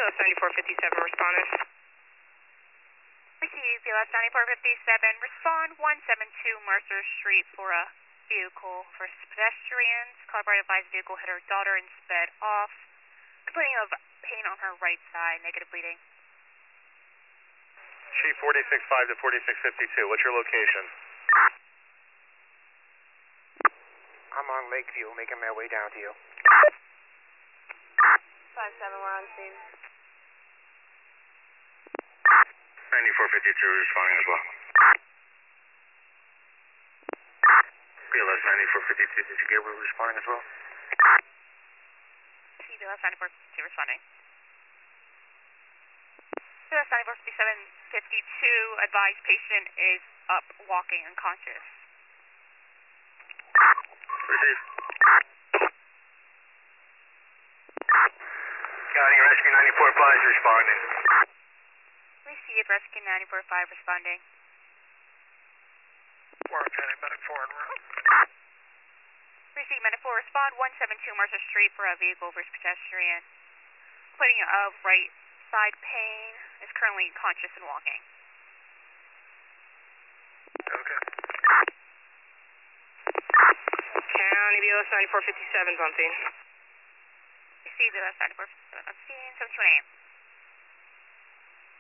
BLS 9457 responding. Receive BLS 9457, respond 172 Mercer Street for a vehicle for pedestrians. Colorado advised vehicle hit her daughter and sped off. Complaining of pain on her right side, negative bleeding. Chief 465 to 4652, what's your location? I'm on Lakeview, making my way down to you. 5-7, we're on scene. 9452 responding as well. BLS 9452, did you get we're responding as well? See BLS 9452 responding. BLS 9457, advised patient is up, walking, unconscious. Receive. County Rescue 945 is responding. Receive Rescue 945 responding. Warren County Medic 4 en route. Receive Medic 4, respond 172 Mercer Street for a vehicle versus pedestrian. Complaining of right side pain, is currently conscious and walking. Okay. County BLS 9457's on scene. Receive BLS 9457 on scene, 720 AM.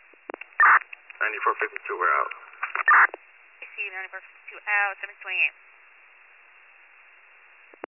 9452, we're out. Receive 9452 out, 720 AM.